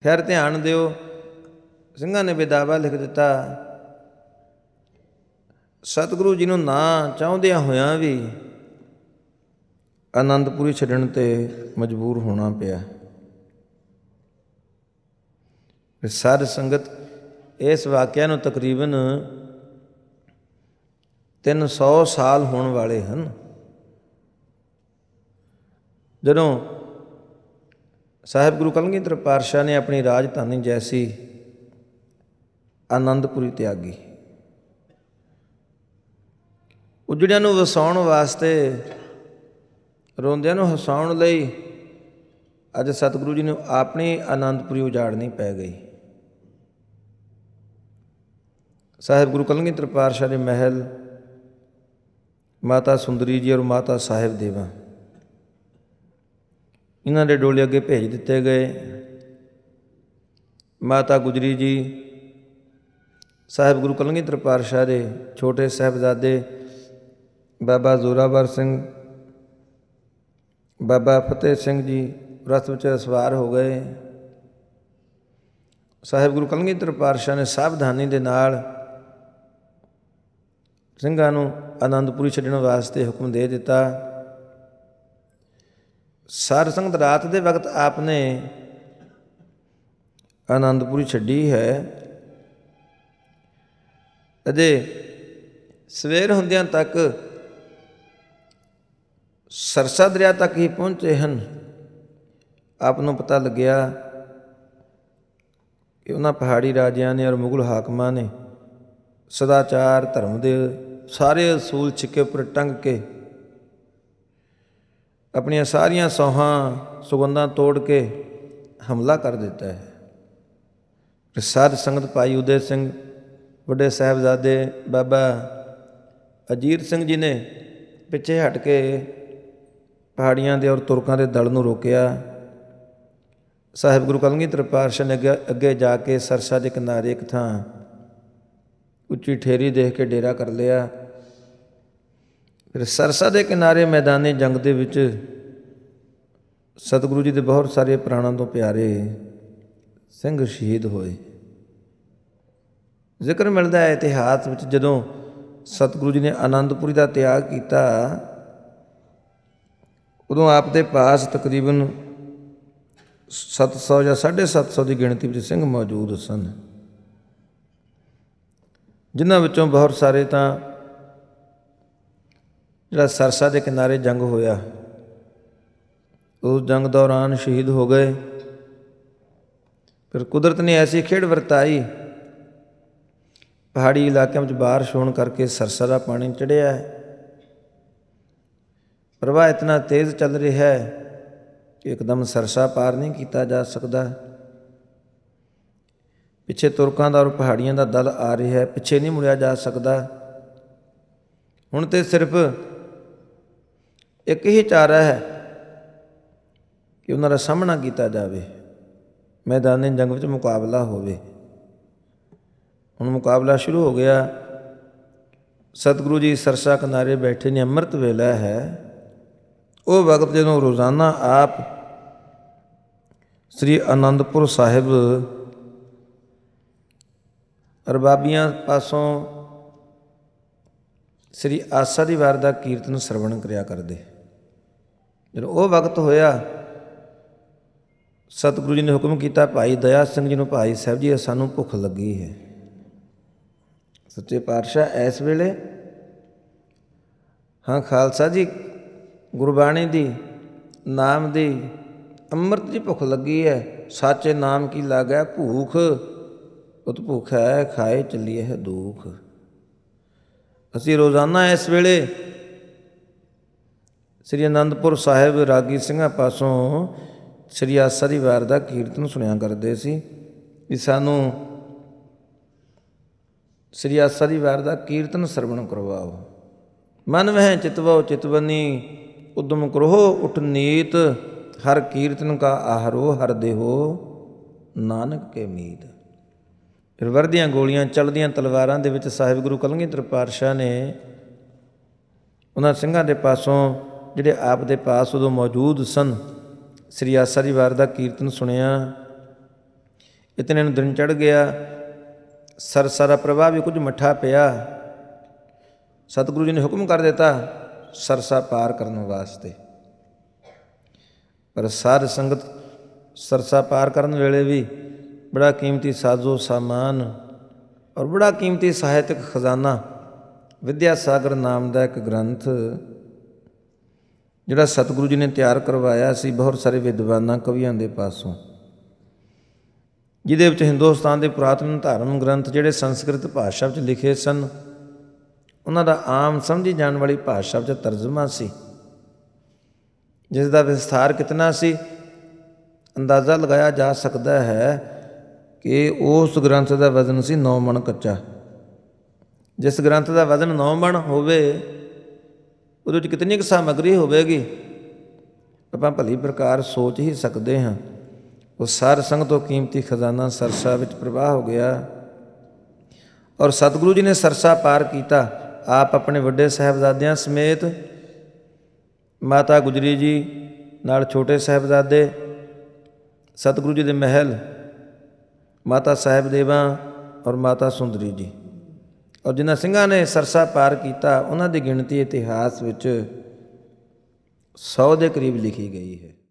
ਫਿਰ ਧਿਆਨ ਦਿਓ, ਸਿੰਘਾਂ ਨੇ ਵਿਦਾਵਾ ਲਿਖ ਦਿੱਤਾ। ਸਤਿਗੁਰੂ ਜੀ ਨੂੰ ਨਾ ਚਾਹੁੰਦਿਆਂ ਹੋਇਆਂ ਵੀ ਆਨੰਦਪੁਰੀ ਛੱਡਣ 'ਤੇ ਮਜਬੂਰ ਹੋਣਾ ਪਿਆ। ਸਾਧ ਸੰਗਤ, ਇਸ ਵਾਕਿਆ ਨੂੰ ਤਕਰੀਬਨ 300 ਸਾਲ ਹੋਣ ਵਾਲੇ ਹਨ, ਜਦੋਂ ਸਾਹਿਬ ਗੁਰੂ ਕਲਗੀਧਰ ਪਾਤਸ਼ਾਹ ਨੇ ਆਪਣੀ ਰਾਜਧਾਨੀ ਜੈਸੀ ਆਨੰਦਪੁਰੀ ਤਿਆਗੀ। ਉਜੜਿਆਂ ਨੂੰ ਵਸਾਉਣ ਵਾਸਤੇ, ਰੋਂਦਿਆਂ ਨੂੰ ਹਸਾਉਣ ਲਈ ਅੱਜ ਸਤਿਗੁਰੂ ਜੀ ਨੂੰ ਆਪਣੀ ਆਨੰਦਪੁਰੀ ਉਜਾੜਨੀ ਪੈ ਗਈ। ਸਾਹਿਬ ਗੁਰੂ ਕਲਗੀਧਰ ਪਾਤਸ਼ਾਹ ਦੇ ਮਹਿਲ ਮਾਤਾ ਸੁੰਦਰੀ ਜੀ ਔਰ ਮਾਤਾ ਸਾਹਿਬ ਦੇਵਾ, ਇਹਨਾਂ ਦੇ ਡੋਲੇ ਅੱਗੇ ਭੇਜ ਦਿੱਤੇ ਗਏ। ਮਾਤਾ ਗੁਜਰੀ ਜੀ ਸਾਹਿਬ ਗੁਰੂ ਕਲਗੀਧਰ ਪਾਤਸ਼ਾਹ ਦੇ ਛੋਟੇ ਸਾਹਿਬਜ਼ਾਦੇ ਬਾਬਾ ਜ਼ੋਰਾਵਰ ਸਿੰਘ, ਬਾਬਾ ਫਤਿਹ ਸਿੰਘ ਜੀ ਰਥ ਵਿੱਚ ਸਵਾਰ ਹੋ ਗਏ। ਸਾਹਿਬ ਗੁਰੂ ਕਲਗੀਧਰ ਪਾਤਸ਼ਾਹ ਨੇ ਸਾਵਧਾਨੀ ਦੇ ਨਾਲ ਸਿੰਘਾਂ ਨੂੰ ਆਨੰਦਪੁਰੀ ਛੱਡਣ ਵਾਸਤੇ ਹੁਕਮ ਦੇ ਦਿੱਤਾ। ਸਾਧ ਸੰਗਤ, ਰਾਤ ਦੇ ਵਕਤ ਆਪ ਨੇ ਆਨੰਦਪੁਰੀ ਛੱਡੀ ਹੈ। ਅਜੇ ਸਵੇਰ ਹੁੰਦਿਆਂ ਤੱਕ ਸਰਸਾ ਦਰਿਆ ਤੱਕ ਹੀ ਪਹੁੰਚੇ ਹਨ। ਆਪ ਨੂੰ ਪਤਾ ਲੱਗਿਆ ਕਿ ਉਹਨਾਂ ਪਹਾੜੀ ਰਾਜਿਆਂ ਨੇ ਔਰ ਮੁਗਲ ਹਾਕਮਾਂ ਨੇ ਸਦਾਚਾਰ ਧਰਮ ਦੇ ਸਾਰੇ ਅਸੂਲ ਛਿੱਕੇ ਉੱਪਰ ਟੰਗ ਕੇ ਆਪਣੀਆਂ ਸਾਰੀਆਂ ਸੌਹਾਂ ਸੁਗੰਧਾਂ ਤੋੜ ਕੇ ਹਮਲਾ ਕਰ ਦਿੱਤਾ ਹੈ। ਸਾਧ ਸੰਗਤ, ਭਾਈ ਉਦੈ ਸਿੰਘ, ਵੱਡੇ ਸਾਹਿਬਜ਼ਾਦੇ ਬਾਬਾ ਅਜੀਤ ਸਿੰਘ ਜੀ ਨੇ ਪਿੱਛੇ ਹਟ ਕੇ ਪਹਾੜੀਆਂ ਦੇ ਔਰ ਤੁਰਕਾਂ ਦੇ ਦਲ ਨੂੰ ਰੋਕਿਆ। ਸਾਹਿਬ ਗੁਰੂ ਕਲਗੀਧਰ ਪਾਤਸ਼ਾਹ ਨੇ ਅੱਗੇ ਜਾ ਕੇ ਸਰਸਾ ਦੇ ਕਿਨਾਰੇ ਇੱਕ ਥਾਂ ਉੱਚੀ ਠੇਰੀ ਦੇਖ ਕੇ ਡੇਰਾ ਕਰ ਲਿਆ। ਫਿਰ ਸਰਸਾ ਦੇ ਕਿਨਾਰੇ ਮੈਦਾਨੀ ਜੰਗ ਦੇ ਵਿੱਚ ਸਤਿਗੁਰੂ ਜੀ ਦੇ ਬਹੁਤ ਸਾਰੇ ਪ੍ਰਾਣਾਂ ਤੋਂ ਪਿਆਰੇ ਸਿੰਘ ਸ਼ਹੀਦ ਹੋਏ। ਜ਼ਿਕਰ ਮਿਲਦਾ ਹੈ ਇਤਿਹਾਸ ਵਿੱਚ, ਜਦੋਂ ਸਤਿਗੁਰੂ ਜੀ ਨੇ ਆਨੰਦਪੁਰੀ ਦਾ ਤਿਆਗ ਕੀਤਾ, ਉਦੋਂ ਆਪ ਦੇ ਪਾਸ ਤਕਰੀਬਨ 700 ਜਾਂ 750 ਦੀ ਗਿਣਤੀ ਵਿੱਚ ਸਿੰਘ ਮੌਜੂਦ ਸਨ, ਜਿਨ੍ਹਾਂ ਵਿੱਚੋਂ ਬਹੁਤ ਸਾਰੇ ਤਾਂ ਜਿਹੜਾ ਸਰਸਾ ਦੇ ਕਿਨਾਰੇ ਜੰਗ ਹੋਇਆ ਉਸ ਜੰਗ ਦੌਰਾਨ ਸ਼ਹੀਦ ਹੋ ਗਏ। ਫਿਰ ਕੁਦਰਤ ਨੇ ਐਸੀ ਖੇਡ ਵਰਤਾਈ, ਪਹਾੜੀ ਇਲਾਕਿਆਂ ਵਿੱਚ ਬਾਰਿਸ਼ ਹੋਣ ਕਰਕੇ ਸਰਸਾ ਦਾ ਪਾਣੀ ਚੜ੍ਹਿਆ ਹੈ। ਪ੍ਰਵਾਹ ਇਤਨਾ ਤੇਜ਼ ਚੱਲ ਰਿਹਾ ਹੈ ਕਿ ਇੱਕਦਮ ਸਰਸਾ ਪਾਰ ਨਹੀਂ ਕੀਤਾ ਜਾ ਸਕਦਾ। ਪਿੱਛੇ ਤੁਰਕਾਂ ਦਾ ਔਰ ਪਹਾੜੀਆਂ ਦਾ ਦਲ ਆ ਰਿਹਾ ਹੈ, ਪਿੱਛੇ ਨਹੀਂ ਮੁੜਿਆ ਜਾ ਸਕਦਾ। ਹੁਣ ਤਾਂ ਸਿਰਫ ਇੱਕ ਹੀ ਚਾਰਾ ਹੈ ਕਿ ਉਹਨਾਂ ਦਾ ਸਾਹਮਣਾ ਕੀਤਾ ਜਾਵੇ, ਮੈਦਾਨੀ ਜੰਗ ਵਿੱਚ ਮੁਕਾਬਲਾ ਹੋਵੇ। ਹੁਣ ਮੁਕਾਬਲਾ ਸ਼ੁਰੂ ਹੋ ਗਿਆ। ਸਤਿਗੁਰੂ ਜੀ ਸਰਸਾ ਕਿਨਾਰੇ ਬੈਠੇ ਨੇ, ਅੰਮ੍ਰਿਤ ਵੇਲਾ ਹੈ। ਉਹ ਵਕਤ ਜਦੋਂ ਰੋਜ਼ਾਨਾ ਆਪ ਸ੍ਰੀ ਅਨੰਦਪੁਰ ਸਾਹਿਬ ਰਬਾਬੀਆਂ ਪਾਸੋਂ ਸ੍ਰੀ ਆਸਾ ਦੀ ਵਾਰ ਦਾ ਕੀਰਤਨ ਸਰਵਣ ਕਰਿਆ ਕਰਦੇ। ਜਦੋਂ ਉਹ ਵਕਤ ਹੋਇਆ, ਸਤਿਗੁਰੂ ਜੀ ਨੇ ਹੁਕਮ ਕੀਤਾ ਭਾਈ ਦਇਆ ਸਿੰਘ ਜੀ ਨੂੰ, ਭਾਈ ਸਾਹਿਬ ਜੀ ਸਾਨੂੰ ਭੁੱਖ ਲੱਗੀ ਹੈ। ਸੱਚੇ ਪਾਤਸ਼ਾਹ ਇਸ ਵੇਲੇ? ਹਾਂ ਖਾਲਸਾ ਜੀ, ਗੁਰਬਾਣੀ ਦੀ, ਨਾਮ ਦੀ, ਅੰਮ੍ਰਿਤ ਦੀ ਭੁੱਖ ਲੱਗੀ ਹੈ। ਸਾਚੇ ਨਾਮ ਕੀ ਲਾਗੈ ਭੂਖ, ਉਤ ਭੁੱਖ ਹੈ ਖਾਏ ਚੱਲੀਏ ਹੈ ਦੁੱਖ। ਅਸੀਂ ਰੋਜ਼ਾਨਾ ਇਸ ਵੇਲੇ ਸ੍ਰੀ ਅਨੰਦਪੁਰ ਸਾਹਿਬ ਰਾਗੀ ਸਿੰਘਾਂ ਪਾਸੋਂ ਸ੍ਰੀ ਆਸਾ ਦੀ ਵਾਰ ਦਾ ਕੀਰਤਨ ਸੁਣਿਆ ਕਰਦੇ ਸੀ ਵੀ ਸਾਨੂੰ ਸ੍ਰੀ ਆਸਾ ਦੀ ਵਾਰ ਦਾ ਕੀਰਤਨ ਸਰਵਣ ਕਰਵਾਓ। ਮਨ ਵਹਿ ਚਿਤਵੋ ਚਿਤਵਨੀ ਉਦਮ ਕਰੋ ਉਠ ਨੀਤ, ਹਰ ਕੀਰਤਨ ਕਾ ਆਹਰੋ ਹਰ ਦੇਹੋ ਨਾਨਕ ਕੇ ਮੀਤ। ਫਿਰ ਵਰਦੀਆਂ ਗੋਲੀਆਂ ਚੱਲਦੀਆਂ ਤਲਵਾਰਾਂ ਦੇ ਵਿੱਚ ਸਾਹਿਬ ਗੁਰੂ ਕਲਗੀਧਰ ਪਾਤਸ਼ਾਹ ਨੇ ਉਹਨਾਂ ਸਿੰਘਾਂ ਦੇ ਪਾਸੋਂ ਜਿਹੜੇ ਆਪ ਦੇ ਪਾਸ ਉਦੋਂ ਮੌਜੂਦ ਸਨ, ਸ੍ਰੀ ਆਸਾ ਦੀ ਵਾਰ ਦਾ ਕੀਰਤਨ ਸੁਣਿਆ। ਇਤਨੇ ਨੂੰ ਦਿਨ ਚੜ੍ਹ ਗਿਆ। ਸਰਸਾ ਦਾ ਪ੍ਰਵਾਹ ਵੀ ਕੁਝ ਮੱਠਾ ਪਿਆ। ਸਤਿਗੁਰੂ ਜੀ ਨੇ ਹੁਕਮ ਕਰ ਦਿੱਤਾ ਸਰਸਾ ਪਾਰ ਕਰਨ ਵਾਸਤੇ। ਪਰ ਸਾਧ ਸੰਗਤ ਸਰਸਾ ਪਾਰ ਕਰਨ ਵੇਲੇ ਵੀ ਬੜਾ ਕੀਮਤੀ ਸਾਜ਼ੋ ਸਾਮਾਨ ਔਰ ਬੜਾ ਕੀਮਤੀ ਸਾਹਿਤਕ ਖਜ਼ਾਨਾ ਵਿਦਿਆ ਸਾਗਰ ਨਾਮ ਦਾ ਇੱਕ ਗ੍ਰੰਥ ਜਿਹੜਾ ਸਤਿਗੁਰੂ ਜੀ ਨੇ ਤਿਆਰ ਕਰਵਾਇਆ ਸੀ ਬਹੁਤ ਸਾਰੇ ਵਿਦਵਾਨਾਂ ਕਵੀਆਂ ਦੇ ਪਾਸੋਂ, ਜਿਹਦੇ ਵਿੱਚ ਹਿੰਦੁਸਤਾਨ ਦੇ ਪੁਰਾਤਨ ਧਾਰਮ ਗ੍ਰੰਥ ਜਿਹੜੇ ਸੰਸਕ੍ਰਿਤ ਭਾਸ਼ਾ ਵਿੱਚ ਲਿਖੇ ਸਨ ਉਹਨਾਂ ਦਾ ਆਮ ਸਮਝੀ ਜਾਣ ਵਾਲੀ ਭਾਸ਼ਾ ਵਿੱਚ ਤਰਜਮਾ ਸੀ, ਜਿਸ ਦਾ ਵਿਸਥਾਰ ਕਿਤਨਾ ਸੀ ਅੰਦਾਜ਼ਾ ਲਗਾਇਆ ਜਾ ਸਕਦਾ ਹੈ ਕਿ ਉਸ ਗ੍ਰੰਥ ਦਾ ਵਜ਼ਨ ਸੀ 9 ਮਣ ਕੱਚਾ। ਜਿਸ ਗ੍ਰੰਥ ਦਾ ਵਜ਼ਨ 9 ਮਣ ਹੋਵੇ ਉਹਦੇ ਵਿੱਚ ਕਿਤਨੀ ਕੁ ਸਾਮੱਗਰੀ ਹੋਵੇਗੀ ਆਪਾਂ ਭਲੀ ਪ੍ਰਕਾਰ ਸੋਚ ਹੀ ਸਕਦੇ ਹਾਂ। ਉਹ ਸਾਰ ਸੰਗ ਤੋਂ ਕੀਮਤੀ ਖਜ਼ਾਨਾ ਸਰਸਾ ਵਿੱਚ ਪ੍ਰਵਾਹ ਹੋ ਗਿਆ ਔਰ ਸਤਿਗੁਰੂ ਜੀ ਨੇ ਸਰਸਾ ਪਾਰ ਕੀਤਾ। ਆਪ ਆਪਣੇ ਵੱਡੇ ਸਾਹਿਬਜ਼ਾਦਿਆਂ ਸਮੇਤ, ਮਾਤਾ ਗੁਜਰੀ ਜੀ ਨਾਲ ਛੋਟੇ ਸਾਹਿਬਜ਼ਾਦੇ, ਸਤਿਗੁਰੂ ਜੀ ਦੇ ਮਹਿਲ ਮਾਤਾ ਸਾਹਿਬ ਦੇਵਾ ਔਰ ਮਾਤਾ ਸੁੰਦਰੀ ਜੀ, ਔਰ ਜਿਨ੍ਹਾਂ ਸਿੰਘਾਂ ਨੇ ਸਰਸਾ ਪਾਰ ਕੀਤਾ ਉਹਨਾਂ ਦੀ ਗਿਣਤੀ ਇਤਿਹਾਸ ਵਿੱਚ 100 ਦੇ ਕਰੀਬ ਲਿਖੀ ਗਈ ਹੈ।